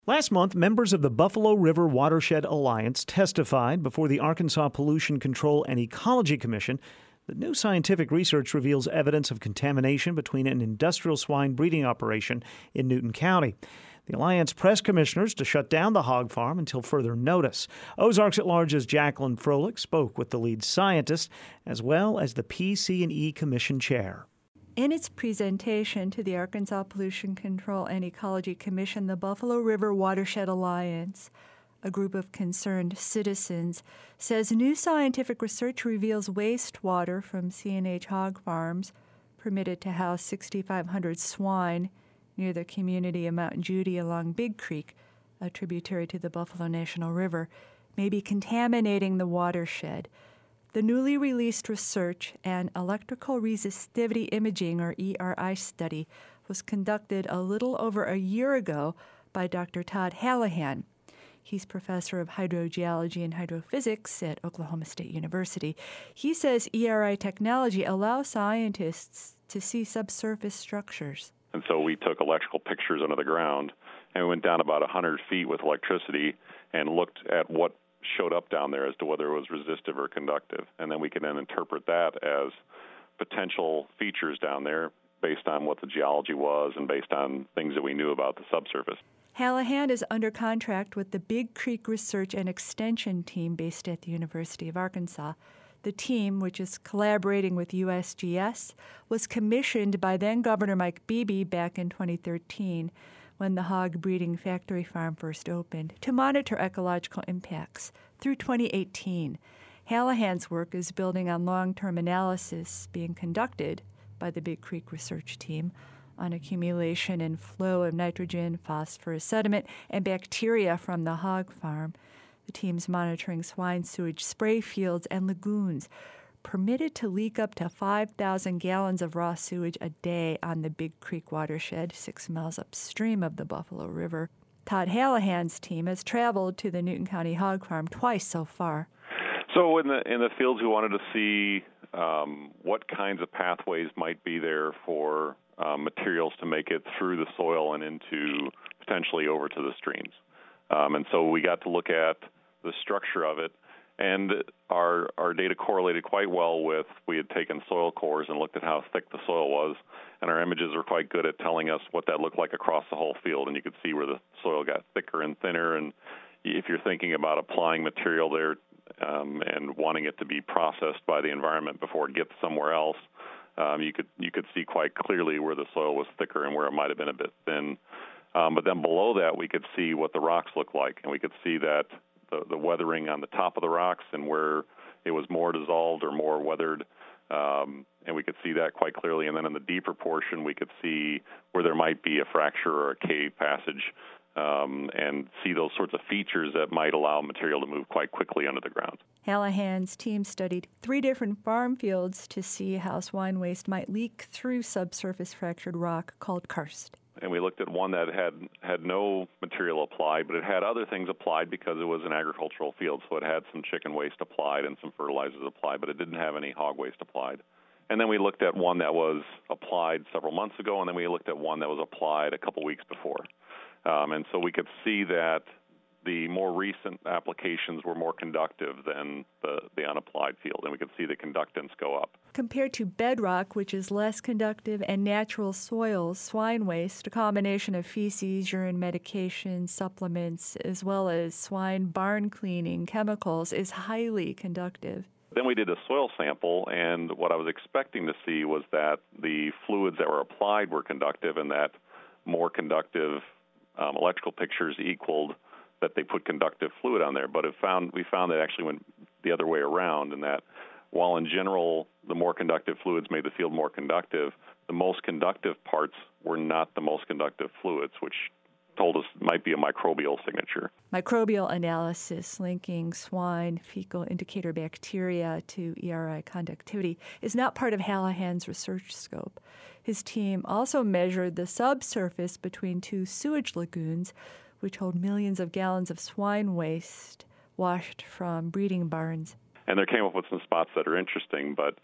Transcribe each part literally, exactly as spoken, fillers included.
Last month, members of the Buffalo River Watershed Alliance testified before the Arkansas Pollution Control and Ecology Commission that new scientific research reveals evidence of contamination between an industrial swine breeding operation in Newton County. The Alliance pressed commissioners to shut down the hog farm until further notice. Ozarks at Large's Jacqueline Froelich spoke with the lead scientist as well as the P C and E Commission chair. In its presentation to the Arkansas Pollution Control and Ecology Commission, the Buffalo River Watershed Alliance, a group of concerned citizens, says new scientific research reveals wastewater from C and H hog farms permitted to house six thousand five hundred swine near the community of Mount Judy along Big Creek, a tributary to the Buffalo National River, may be contaminating the watershed. The newly released research and electrical resistivity imaging, or E R I study, was conducted a little over a year ago by Doctor Todd Hallahan. He's professor of hydrogeology and hydrophysics at Oklahoma State University. He says E R I technology allows scientists to see subsurface structures. And so we took electrical pictures under the ground, and we went down about one hundred feet with electricity and looked at what showed up down there as to whether it was resistive or conductive. And then we can then interpret that as potential features down there based on what the geology was and based on things that we knew about the subsurface. Hallahan is under contract with the Big Creek Research and Extension Team based at the University of Arkansas. The team, which is collaborating with U S G S, was commissioned by then-Governor Mike Beebe back in twenty thirteen, when the hog breeding factory farm first opened, to monitor ecological impacts through twenty eighteen. Hallahan's work is building on long-term analysis being conducted by the Big Creek Research Team on accumulation and flow of nitrogen, phosphorus, sediment, and bacteria from the hog farm. The team's monitoring swine sewage spray fields and lagoons, permitted to leak up to five thousand gallons of raw sewage a day on the Big Creek watershed, six miles upstream of the Buffalo River. Todd Hallahan's team has traveled to the Newton County hog farm twice so far. So in the in the fields, we wanted to see um, what kinds of pathways might be there for um, materials to make it through the soil and into potentially over to the streams. Um, and so we got to look at the structure of it. And our our data correlated quite well with, we had taken soil cores and looked at how thick the soil was, and our images were quite good at telling us what that looked like across the whole field. And you could see where the soil got thicker and thinner. And if you're thinking about applying material there um, and wanting it to be processed by the environment before it gets somewhere else, um, you could you could see quite clearly where the soil was thicker and where it might have been a bit thin. Um, but then below that, we could see what the rocks looked like, and we could see that The, the weathering on the top of the rocks and where it was more dissolved or more weathered, um, and we could see that quite clearly. And then in the deeper portion, we could see where there might be a fracture or a cave passage, um, and see those sorts of features that might allow material to move quite quickly under the ground. Hallahan's team studied three different farm fields to see how swine waste might leak through subsurface fractured rock called karst. And we looked at one that had, had no material applied, but it had other things applied because it was an agricultural field. So it had some chicken waste applied and some fertilizers applied, but it didn't have any hog waste applied. And then we looked at one that was applied several months ago, and then we looked at one that was applied a couple weeks before. Um, and so we could see that the more recent applications were more conductive than the, the unapplied field, and we could see the conductance go up. Compared to bedrock, which is less conductive, and natural soils, swine waste, a combination of feces, urine, medication, supplements, as well as swine barn cleaning chemicals, is highly conductive. Then we did a soil sample, and what I was expecting to see was that the fluids that were applied were conductive, and that more conductive um, electrical pictures equaled that they put conductive fluid on there. But it found we found that actually went the other way around, and that while in general the more conductive fluids made the field more conductive, the most conductive parts were not the most conductive fluids, which told us it might be a microbial signature. Microbial analysis linking swine fecal indicator bacteria to E R I conductivity is not part of Hallahan's research scope. His team also measured the subsurface between two sewage lagoons, which hold millions of gallons of swine waste washed from breeding barns. And they came up with some spots that are interesting, but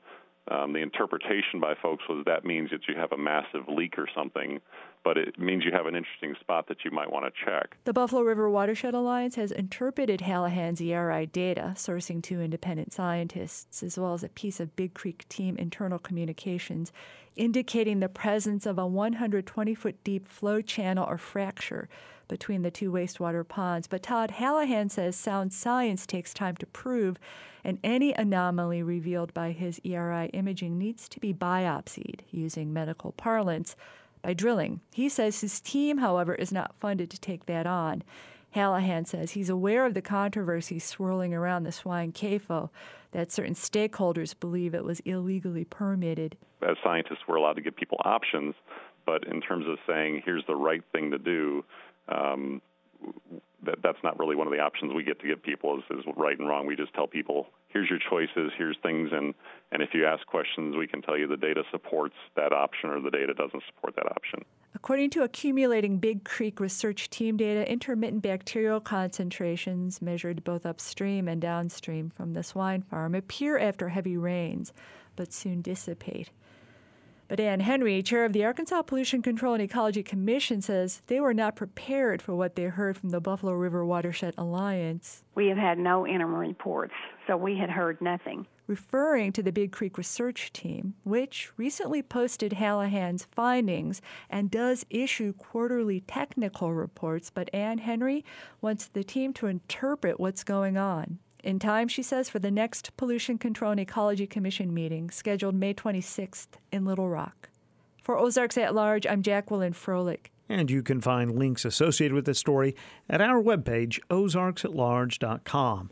Um, the interpretation by folks was that means that you have a massive leak or something, but it means you have an interesting spot that you might want to check. The Buffalo River Watershed Alliance has interpreted Hallahan's E R I data, sourcing two independent scientists, as well as a piece of Big Creek team internal communications, indicating the presence of a one hundred twenty foot deep flow channel or fracture between the two wastewater ponds. But Todd Hallahan says sound science takes time to prove, and any anomaly revealed by his E R I imaging needs to be biopsied, using medical parlance, by drilling. He says his team, however, is not funded to take that on. Hallahan says he's aware of the controversy swirling around the swine C A F O, that certain stakeholders believe it was illegally permitted. As scientists, we're allowed to give people options, but in terms of saying here's the right thing to do, um, that, that's not really one of the options we get to give people is, is right and wrong. We just tell people, here's your choices, here's things, and, and if you ask questions, we can tell you the data supports that option or the data doesn't support that option. According to accumulating Big Creek research team data, intermittent bacterial concentrations measured both upstream and downstream from the swine farm appear after heavy rains, but soon dissipate. But Ann Henry, chair of the Arkansas Pollution Control and Ecology Commission, says they were not prepared for what they heard from the Buffalo River Watershed Alliance. We have had no interim reports, so we had heard nothing. Referring to the Big Creek research team, which recently posted Hallahan's findings and does issue quarterly technical reports, but Ann Henry wants the team to interpret what's going on. In time, she says, for the next Pollution Control and Ecology Commission meeting, scheduled May twenty-sixth in Little Rock. For Ozarks at Large, I'm Jacqueline Froelich. And you can find links associated with this story at our webpage, ozarks at large dot com.